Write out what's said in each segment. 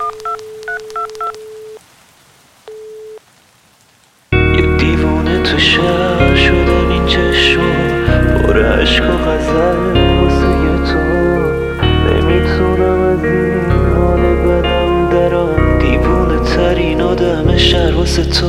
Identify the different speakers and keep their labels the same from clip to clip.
Speaker 1: یه دیوونه تو شهر شدم این چشم پر عشق و غزل واسه تو. نمیتونم از این حال بدم درام، دیوونه ترین آدم شهر واسه تو.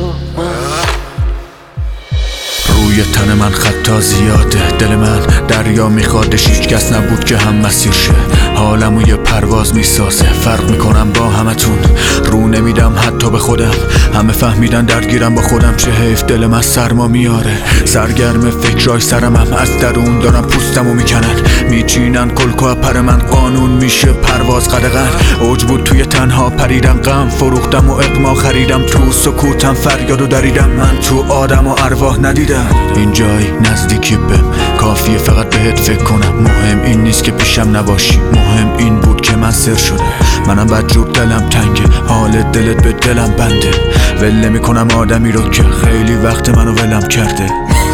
Speaker 2: روی تن من خطا زیاده، دل من دریا میخوادش، هیچ کس نبود که هم مسیر شه. حالمو یه پرواز میسازه، فرق میکنم با همتون، رو نمیدم حتی به خودم. همه فهمیدن درگیرم با خودم، چه حیف دل من سرما میاره. سرگرم فکرای سرمم، از درون دارم پوستمو میکنن، میچینن کلکو پر من، قانون میشه پرواز قدغن. اوج بود توی تنها پریدم، غم فروختم و اقما خریدم، تو سکوتم فریادو دریدم. من تو آدم و ارواح ندیدم این جای نزدیکی بهم، کافیه فقط بهت فکر کنم. مهم این نیست که پیشم نباشی، مهم این بود که من سر شده. منم بدجور دلم تنگه، حال دلت به دلم بنده. ول نمی‌کنم آدمی رو که خیلی وقت منو ولم کرده.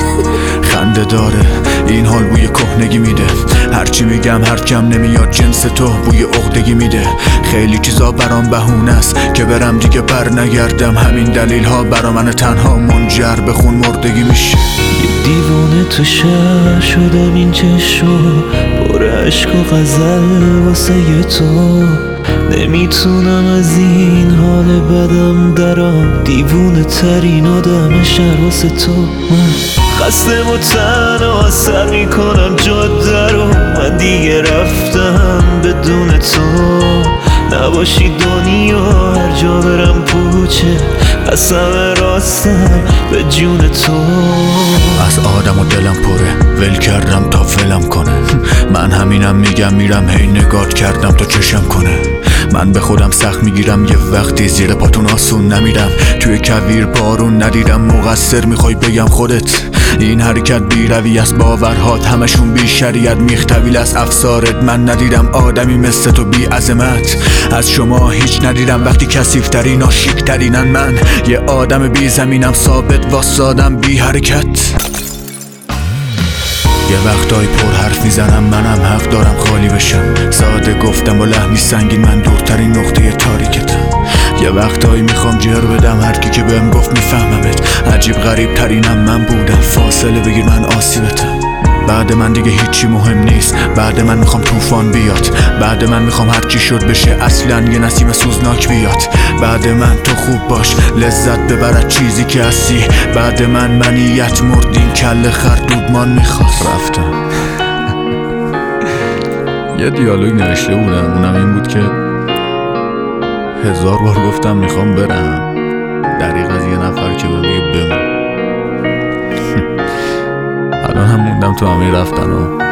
Speaker 2: خنده داره این حال، بوی کهنگی میده، هرچی میگم هر کم نمیاد جنس تو، بوی عقدگی میده. خیلی چیزا برام بهونه است که برم دیگه بر نگردم، همین دلیل ها برا من تنها منجر به خون مردگی میشه.
Speaker 1: یه دیوونه تو شهر شدم این چشم پر عشق و غزل واسه تو. نمیتونم از این حال بدم درام، دیوونه ترین آدم شهر واسه تو. من خستم و تنها سر میکنم جاده رو، من دیگه رفتم بدون تو. نباشی دنیا هر جا برم پوچه، قسم راستم به جون تو.
Speaker 2: از آدم و دلم پره، ول کردم تا فلم کنه. من همینم میگم، میرم هی نگات کردم تا چشم کنه. من به خودم سخت میگیرم، یه وقتی زیر پاتون آسون نمیرم، توی کویر بارون ندیدم. مقصر میخوای بگم خودت، این حرکت بی روی است، باورهات همشون بی شریعت، میختویل از افسارت. من ندیدم آدمی مثل تو بی عظمت، از شما هیچ ندیدم. وقتی کثیف‌ترین آشیک‌ترینن، من یه آدم بی زمینم، ثابت واسادم بی حرکت. یه وقتای پر حرف میزنم، منم حق دارم خالی بشم. ساده گفتم با لحنی سنگین، من دورترین نقطه تاریکتم. یه وقتایی میخوام جر بدم، هر کی که بهم گفت میفهممت. عجیب غریب ترینم من بودم، فاصله بگیر من آسیبتم. بعد من دیگه هیچی مهم نیست، بعد من میخوام طوفان بیاد، بعد من میخوام هر چی شد بشه، اصلا یه نسیم سوزناک بیاد. بعد من تو خوب باش، لذت ببرد چیزی که هستی. بعد من منیت مردین، کل خر دودمان میخواست. رفتم. یه دیالوگ نوشته بودم، اونم این بود که 1000 بار گفتم میخوام برم، دریغ از یه نفر که بمیگه بمون. الان هم موندم تو همه رفتن